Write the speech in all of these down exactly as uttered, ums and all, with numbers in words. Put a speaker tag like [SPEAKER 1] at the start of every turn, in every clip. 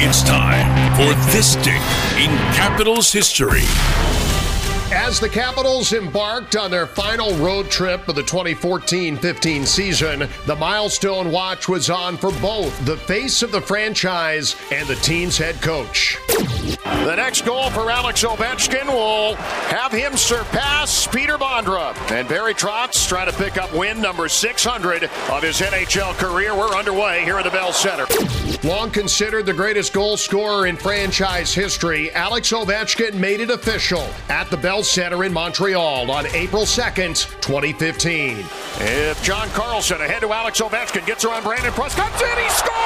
[SPEAKER 1] It's time for This Day in Capitals History.
[SPEAKER 2] As the Capitals embarked on their final road trip of the twenty fourteen fifteen season, the milestone watch was on for both the face of the franchise and the team's head coach. The next goal for Alex Ovechkin will have him surpass Peter Bondra. And Barry Trotz trying to pick up win number six hundred of his N H L career. We're underway here at the Bell Center. Long considered the greatest goal scorer in franchise history, Alex Ovechkin made it official at the Bell Center in Montreal on April second, twenty fifteen. If John Carlson ahead to Alex Ovechkin, gets around Brandon Press, comes in, he scores!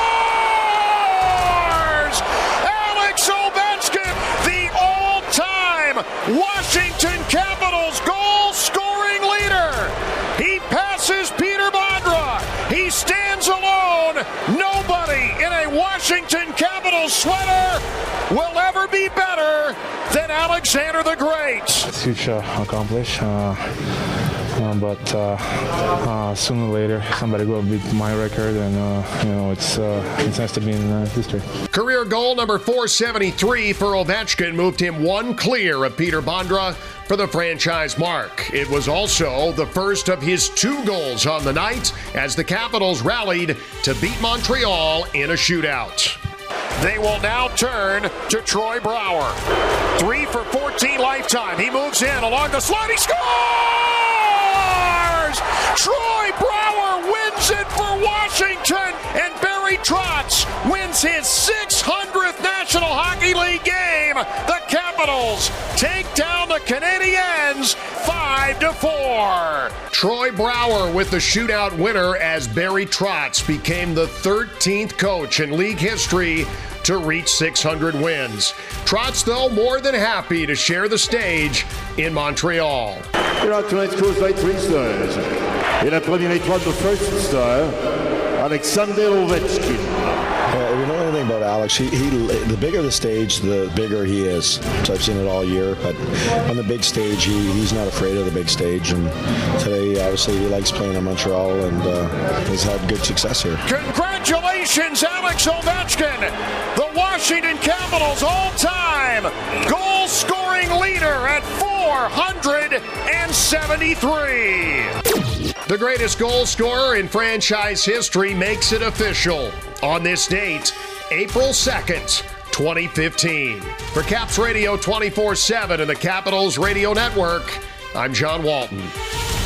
[SPEAKER 2] Alex Ovechkin, the all-time Washington Capitals goal-scoring leader. He passes Peter Bondra. He stands alone. Nobody in a Washington Capitals sweater will ever be better than Alexander the Great.
[SPEAKER 3] It's huge to accomplish, uh, uh, but uh, uh, sooner or later somebody will beat my record, and uh, you know it's uh, it's nice to be in uh, history.
[SPEAKER 2] Career goal number four seventy-three for Ovechkin moved him one clear of Peter Bondra for the franchise mark. It was also the first of his two goals on the night as the Capitals rallied to beat Montreal in a shootout. They will now turn to Troy Brouwer. Three for fourteen lifetime. He moves in along the slide. He scores! Troy Brouwer wins it for Washington, and Barry Trotz wins his six hundredth National Hockey League game. The Capitals take down the Canadiens five to four. Troy Brouwer with the shootout winner as Barry Trotz became the thirteenth coach in league history to reach six hundred wins. Trotz, though, more than happy to share the stage in Montreal.
[SPEAKER 4] Here are tonight's coach by three stars. Et la première étoile, the first star, Alexander Ovechkin.
[SPEAKER 5] Uh, if you know anything about Alex, he, he the bigger the stage, the bigger he is. So I've seen it all year, but on the big stage, he, he's not afraid of the big stage. And today, obviously, he likes playing in Montreal and uh, has had good success here.
[SPEAKER 2] Congratulations, Alex Ovechkin, the Washington Capitals all-time goal-scoring leader at four hundred seventy-three. The greatest goal scorer in franchise history makes it official on this date, April second, twenty fifteen. For Caps Radio twenty-four seven and the Capitals Radio Network, I'm John Walton.